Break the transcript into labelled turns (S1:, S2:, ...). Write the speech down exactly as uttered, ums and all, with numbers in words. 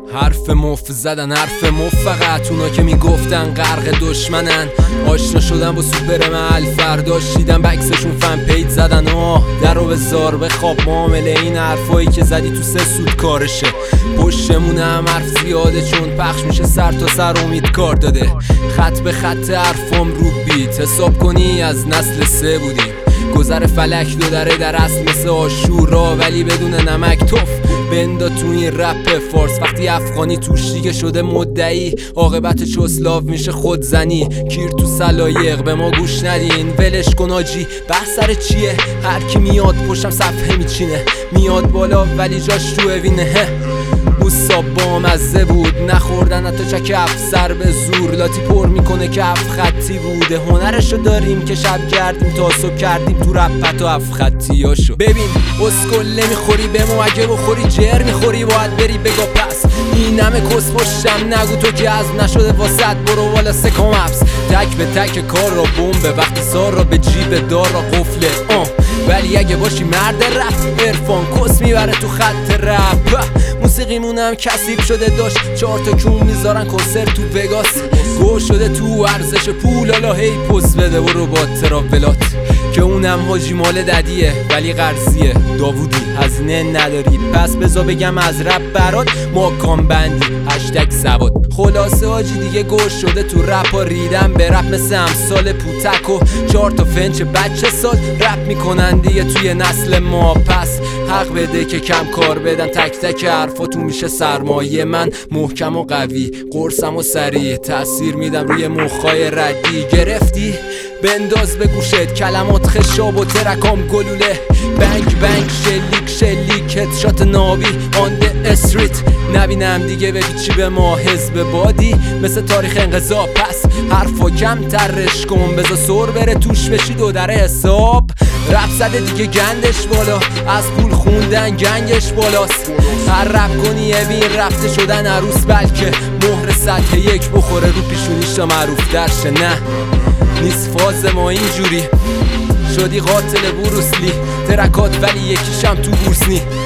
S1: حرف مف زدن، حرف مف فقط اونا که میگفتن غرق دشمنن. آشنا شدن با سوپر محل، فردا شیدن بکسشون فن پیج زدن. آه درو بزار بخواب، معامله این حرفایی که زدی تو سه سود کارشه. پشتمونه هم حرف زیاده چون پخش میشه سر تا سر، امید کار داده. خط به خط حرفام رو بیت، حساب کنی از نسل سه بودیم. گذر فلک دو دره در اصل مثل آشورا، ولی بدون نمک توف بندا تو این رپ فارس. وقتی افغانی توش دیگه شده مدعی، عاقبت چسلاو میشه خودزنی. کیر تو سلایق به ما گوش ندین، ولش کن آجی بحث سر چیه. هر کی میاد پشتم صفحه میچینه، میاد بالا ولی جاش تو اوینه. اوسا بامزه بود نخوردن حتی چک افسر به زور. لاتی پر میکنه که اف خطی بوده، هنرشو داریم که شب کردیم تا صبح کردیم تو رپت و اف خطی هاشو. ببین اسکل نمیخوری به ما، اگه بخوری جر میخوری باید بری بگا پس. این همه کس پشتم نگو تو که از نشده واسط، برو والا سکام اپس. تک به تک کار را بمبه، وقتی سار را به جیب دار را قفله. آه ولی اگه باشی مرد رپ عرفان کس میبره تو خط رپ. موسیقیمونم کثیف شده داشت، چهار تا کون میذارن کنسرت تو وگاس. گو شده تو ارزش پول، حالا هی پوز بده برو با تراولات که اونم حاجی مال ددیه ولی قرضیه. داوودی هزینه نداری پس بزا بگم از رپ برات ماکان بندی هشتگ سواد. خلاصه حاجی دیگه گوش شده تو رپ ها، ریدم به رپ مثل امثال پوتک و چهار تا فنچ بچه سال رپ میکنن دیگه توی نسل ما. پس حق بده که کم کار بدن، تک تک حرفاتو میشه سرمایه. من محکم و قوی قرصم و سریع تأثیر میدم روی مخای ردی. گرفتی؟ بنداز به گوشت کلمات خشاب و ترکام گلوله. بنگ بنگ شلیک شلیک هدشات نابی آن ده استریت. نبینم دیگه بگی چی به ما حزب بادی مثل تاریخ انقضا. پس حرفا کم ترش کن بذار سر بره توش بشی دو در حساب. رپ زده دیگه گندش بالا، از پول خوندن گنگش بالاست. هر رپ کنی بین رفته شدن عروس، بلکه مهر سطح یک بخوره رو پیشونیش تا معروف درشه. نه نیست فاز ما اینجوری، شدی قاتل بروسلی ترکات ولی یکیشم تو بورس نی.